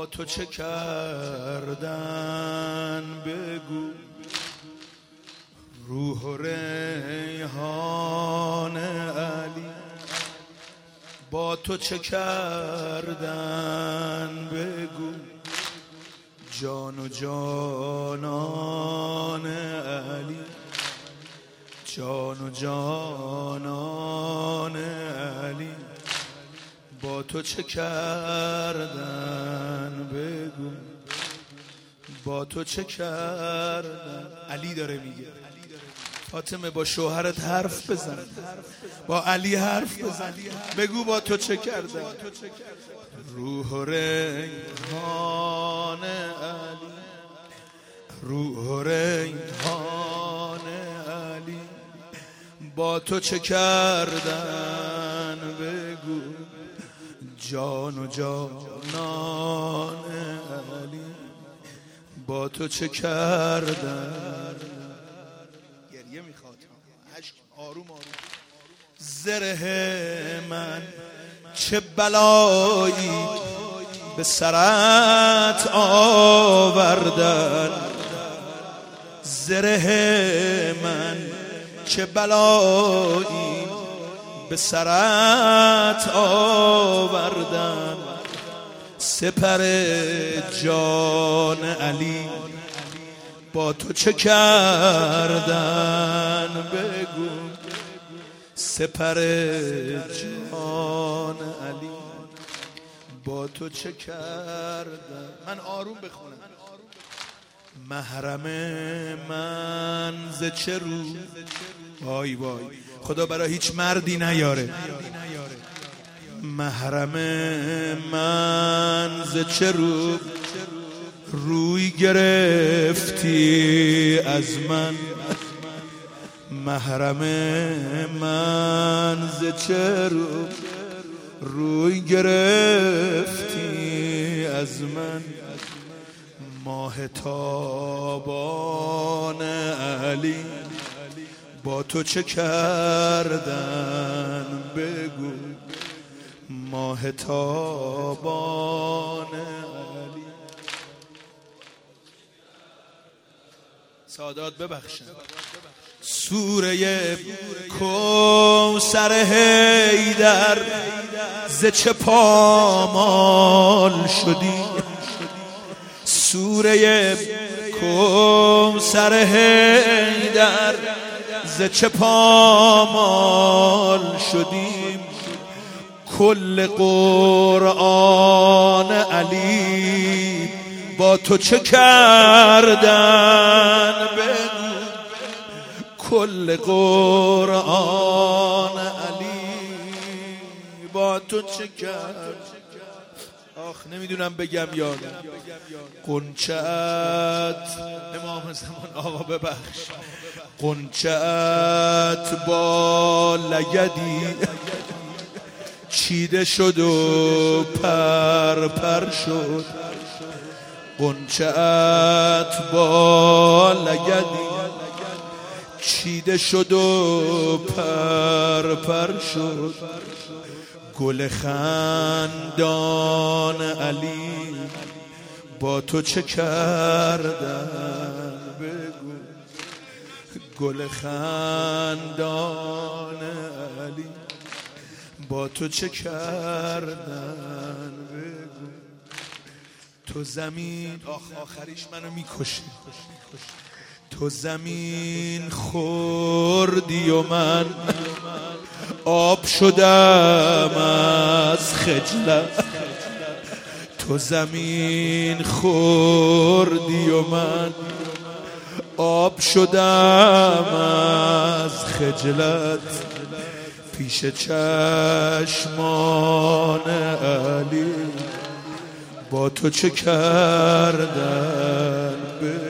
با تو چه کردن بگو، روح و ریحان علی. با تو چه کردن بگو، جان و جانان علی، جان و جانان علی. با تو چه کردن بگو، با تو چه کردن. علی داره میگه فاطمه با شوهرت حرف بزن، با علی حرف بزن، بگو با تو چه کردن. روح و ریحان علی، روح و ریحان علی. با تو چه کردن بگو، جان و جانان علی. با تو چه کردن. گریه میخواد، عشق آروم آروم. زره من چه بلایی به سرت آوردن، زره من چه بلایی به سرت آوردن. سپر جان علی با تو چه کردن بگو، سپر جان علی با تو چه کردن. من آروم بخونم. محرم من ز چه رو، وای وای خدا برای هیچ مردی نیاره. محرم من ز چه رو، روی گرفتی از من. محرم من ز چه رو، روی گرفتی از من. ماه تابان علی با تو چه کردن بگو، ماه تابان علی. سادات ببخشن. سوره کوثر حیدر ز چه پامال شدی، سوره کوثر حیدر ز چه پامال شدیم. کل قرآن علی با تو چه کردن بگو، کل قرآن علی با تو چه کردن. آخ نمیدونم بگم یا نه. قنچت امام زمان آقا ببخش، قنچت با لگدی چیده شد و پر پر شد. قنچت با لگدی چیده شد و پر پر شد. گل خندان علی با تو چه کردن بگو، گل خندان علی با تو چه کردن بگو. تو زمین آخریش منو میکشه. تو زمین خوردی و من آب شدم از خجلت. تو زمین خوردی و من آب شدم از خجلت. پیش چشمان علی با تو چه کردن